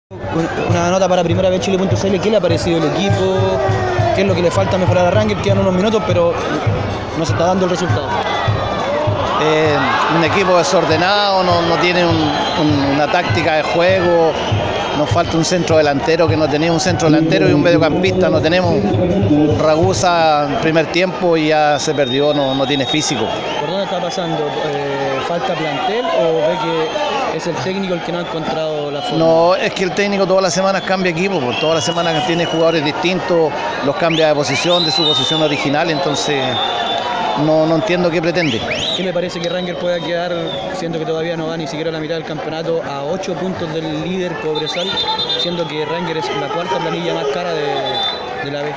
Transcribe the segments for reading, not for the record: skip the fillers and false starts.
Una nota para primera vez Chile.cl. ¿Qué le ha parecido el equipo? ¿Qué es lo que le falta mejorar a Rangers? Quedan unos minutos, pero no se está dando el resultado. Un equipo desordenado, no tiene una táctica de juego. Nos falta un centro delantero, que no tenía un centro delantero y un mediocampista. No tenemos. Ragusa en primer tiempo y ya se perdió, no tiene físico. ¿Por dónde está pasando? ¿Falta plantel o ve que es el técnico el que no ha encontrado la forma? No, es que el técnico todas las semanas cambia equipo, pues, todas las semanas tiene jugadores distintos, los cambia de posición, de su posición original, entonces no entiendo qué pretende. ¿Qué le parece que Rangers pueda quedar, siendo que todavía no va ni siquiera a la mitad del campeonato, a 8 puntos del líder Cobresal, siendo que Rangers es la cuarta planilla más cara de la B?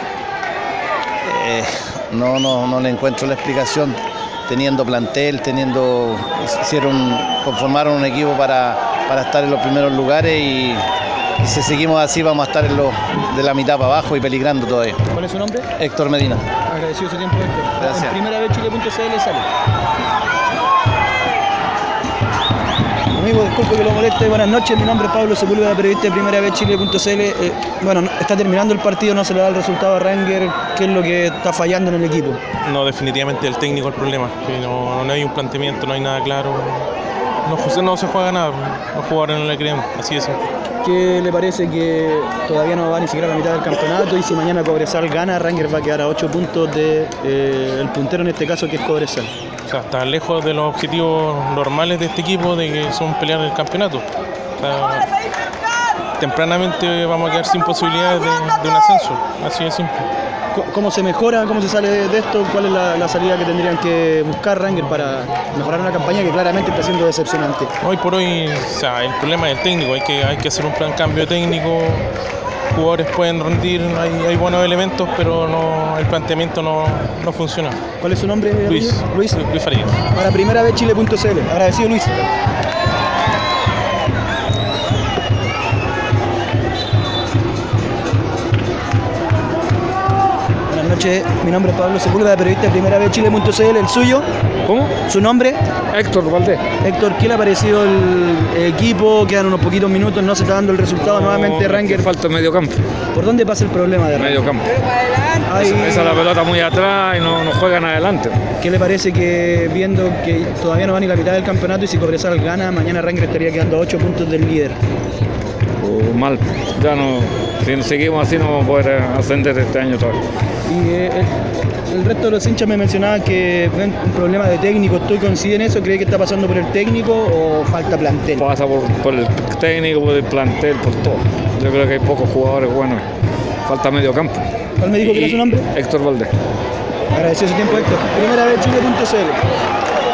No le encuentro la explicación, teniendo plantel, conformaron un equipo para estar en los primeros lugares y si seguimos así vamos a estar de la mitad para abajo y peligrando todavía. ¿Cuál es su nombre? Héctor Medina. Agradecido su tiempo, Héctor. Gracias. En primera vez Chile.cl sale. Amigo, disculpe que lo moleste, buenas noches, mi nombre es Pablo Sepúlveda, periodista de primera vez Chile.cl. Bueno, está terminando el partido, no se le da el resultado a Rangers. ¿Qué es lo que está fallando en el equipo? No, definitivamente el técnico el problema, que no hay un planteamiento, no hay nada claro, no se juega nada, los jugadores no le creen, así es. ¿Qué le parece que todavía no va ni siquiera a la mitad del campeonato y si mañana Cobresal gana, Rangers va a quedar a 8 puntos del puntero en este caso, que es Cobresal? O sea, está lejos de los objetivos normales de este equipo, de que son pelear el campeonato. O sea, tempranamente vamos a quedar sin posibilidades de un ascenso, así de simple. ¿Cómo se mejora? ¿Cómo se sale de esto? ¿Cuál es la salida que tendrían que buscar Rangers para mejorar una campaña que claramente está siendo decepcionante? Hoy por hoy, o sea, el problema es el técnico, hay que hacer un plan cambio de técnico. Jugadores pueden rendir, hay buenos elementos, pero el planteamiento no funciona. ¿Cuál es su nombre? Luis Farías. Para primera vez Chile.cl. Agradecido, Luis. Buenas noches, mi nombre es Pablo Sepúlveda, periodista de primera vez Chile.cl. ¿El suyo? ¿Cómo? ¿Su nombre? Héctor Valdés. Héctor, ¿qué le ha parecido el equipo? Quedan unos poquitos minutos, no se está dando el resultado. Nuevamente Rangers. Falta medio campo. ¿Por dónde pasa el problema de Rangers? Medio campo. Esa es la pelota muy atrás y no juegan adelante. ¿Qué le parece que, viendo que todavía no va ni la mitad del campeonato y si Cobresal gana, mañana Rangers estaría quedando a 8 puntos del líder? Mal. Ya no. Si seguimos así no vamos a poder ascender este año todavía. Y el resto de los hinchas me mencionaban que ven un problema de técnico. ¿Tú coincides en eso? ¿Crees que está pasando por el técnico o falta plantel? Pasa por el técnico, por el plantel, por todo. Yo creo que hay pocos jugadores buenos. Falta medio campo. ¿Cuál me dijo que era su nombre? Héctor Valdés. Agradecido su tiempo, Héctor. Primera vez Chile.cl.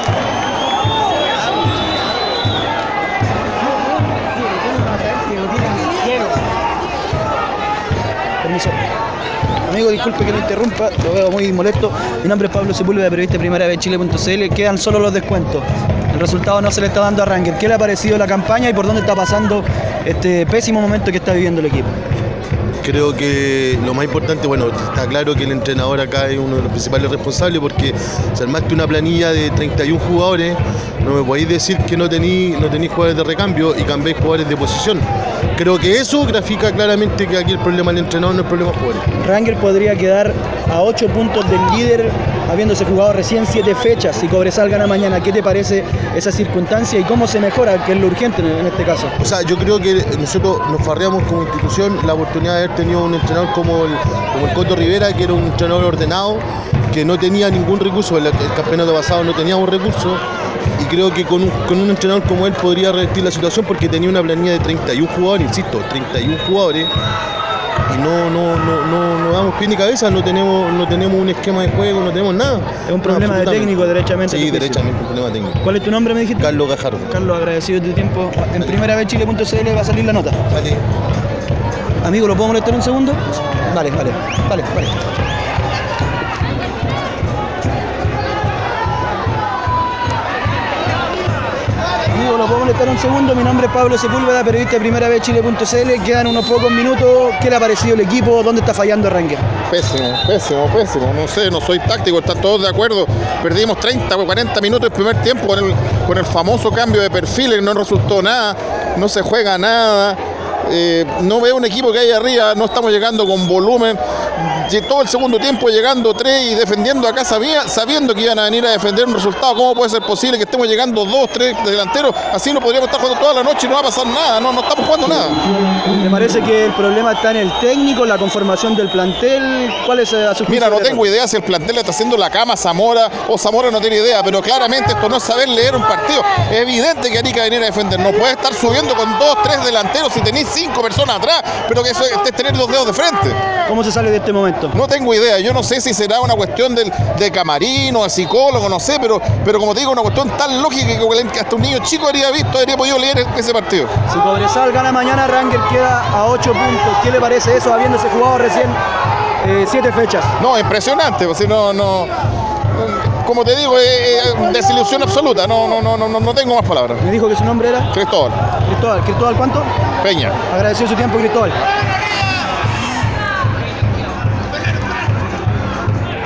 Permiso. Amigo, disculpe que lo interrumpa, lo veo muy molesto. Mi nombre es Pablo Sepúlveda, periodista de primera vez Chile.cl. Quedan solo los descuentos. El resultado no se le está dando a Rangers. ¿Qué le ha parecido la campaña y por dónde está pasando este pésimo momento que está viviendo el equipo? Creo que lo más importante, bueno, está claro que el entrenador acá es uno de los principales responsables porque si armaste una planilla de 31 jugadores, no me podéis decir que no tenéis jugadores de recambio y cambiéis jugadores de posición. Creo que eso grafica claramente que aquí el problema del entrenador no es el problema de jugadores. Rangers podría quedar a 8 puntos del líder habiéndose jugado recién 7 fechas si Cobresal gana mañana. ¿Qué te parece esa circunstancia y cómo se mejora, que es lo urgente en este caso? O sea, yo creo que nosotros nos farreamos como institución la oportunidad de haber tenido un entrenador como el Coto Rivera, que era un entrenador ordenado, que no tenía ningún recurso. El campeonato pasado no teníamos recursos y creo que con un entrenador como él podría revertir la situación porque tenía una planilla de 31 jugadores, insisto, 31 jugadores y no damos pie ni cabeza, no tenemos un esquema de juego, no tenemos nada. Es un problema de técnico, derechamente. Sí, derechamente un problema técnico. ¿Cuál es tu nombre, me dijiste? Carlos Gajardo. Carlos, agradecido de tu tiempo. En primera vez Chile.cl va a salir la nota. Vale. Amigo, ¿lo puedo molestar un segundo? Vale. Amigo, ¿lo puedo molestar un segundo? Mi nombre es Pablo Sepúlveda, periodista de primera vez Chile.cl. Quedan unos pocos minutos. ¿Qué le ha parecido el equipo? ¿Dónde está fallando Rangers? Pésimo. No sé, no soy táctico, están todos de acuerdo. Perdimos 30 o 40 minutos el primer tiempo con el famoso cambio de perfiles, no resultó nada, no se juega nada. No veo un equipo que hay arriba, no estamos llegando con volumen. Todo el segundo tiempo llegando 3 y defendiendo acá sabiendo que iban a venir a defender un resultado. ¿Cómo puede ser posible que estemos llegando 2, 3 delanteros? Así no podríamos estar jugando toda la noche y no va a pasar nada, no estamos jugando nada. ¿Le parece que el problema está en el técnico, la conformación del plantel? ¿Cuál es a su juicio? Mira, no tengo idea si el plantel le está haciendo la cama a Zamora o Zamora no tiene idea, pero claramente esto no es saber leer un partido. Es evidente que hay que venir a defender. No puede estar subiendo con 2, 3 delanteros si tenéis 5 personas atrás, pero que eso es tener los dedos de frente. ¿Cómo se sale de este momento? No tengo idea, yo no sé si será una cuestión de camarino, de psicólogo, no sé, pero como te digo, una cuestión tan lógica que hasta un niño chico habría podido leer ese partido. Si Cobresal gana mañana, Rangel queda a 8 puntos. ¿Qué le parece eso, habiéndose jugado recién 7 fechas? No, impresionante, pues, como te digo, desilusión absoluta, no tengo más palabras. Me dijo que su nombre era Cristóbal. ¿Cristóbal cuánto? Peña. Agradecido su tiempo, Cristóbal.